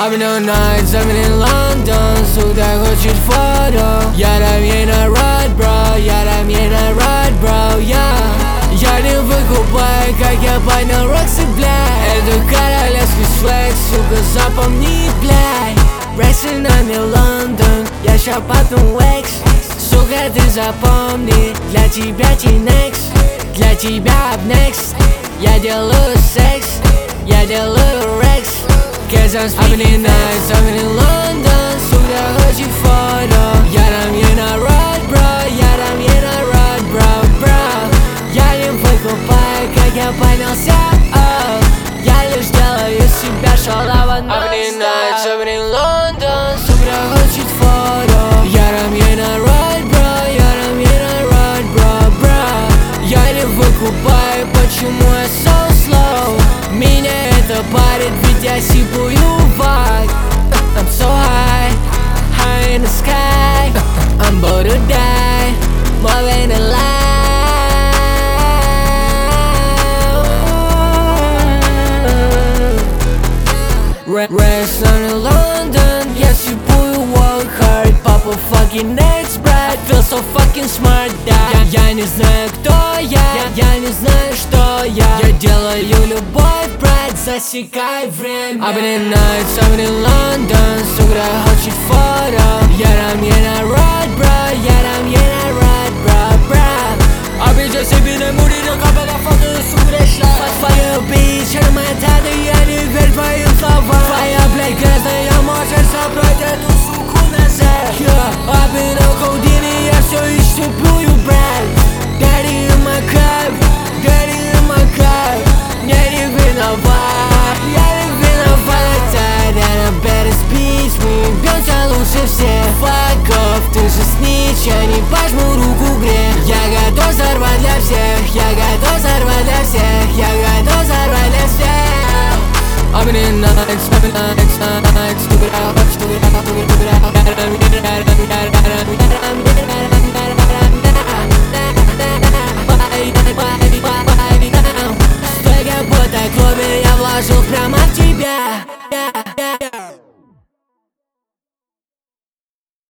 I've been on nights, I've been in London. Сюда хочет фото. Я там ей на ride, bro. Я там ей на ride, bro, Я не выкупаю, как я понял Рокси, блядь. Это королевский свек, сука, запомни, блядь. Рейсы нами Лондон, я ща потом Лекс. Сука, ты запомни, для тебя T-Next, для тебя up-next. Я делаю секс, я делаю рекс. Cause I'm speaking nights, I'm in London. Сука, хочет фото. Я там ей на ride, bro. Я там ей на ride, bro. Я не выкупаю, как я поднялся, Я лишь делаю себя шалаваном. I'm in nights, I'm in London. Сука, хочет фото. Я там ей на ride, bro. Я там ей на ride, bro. Я не выкупаю, почему я so slow. Меня это парит, ведь я сипую vibe. I'm so high, high in the sky. I'm about to die, more than alive. Rest in London, я сипую work hard. Papa fucking next, брат, feel so fucking smart, да. Я не знаю, кто я не знаю, что я делаю любовь, брат, засекай время. I've been in nights, I've been in London. Сука, хочет фото. Я там ей на ride, bro. Я там ей на ride, bro. Обидел себе на муре, но капала фото, сука, шла. Fire bitch, это моя тата, я не верю твоим словам. Твоя, блядь, грязная, может собрать эту суку назад. I've been on codeine, я все еще плюю, брат. Daddy in my cup, daddy in my cup. Я не виноват, я не виноват. And I'm better speech, мы бьемся лучше всех. Fuck off, ты же снич, я не пожму руку грех. Я готов взорвать для всех, я готов взорвать для всех, я готов взорвать для всех. I've been in nights, I've been nights, nights. Stupid out, stupid out, stupid out.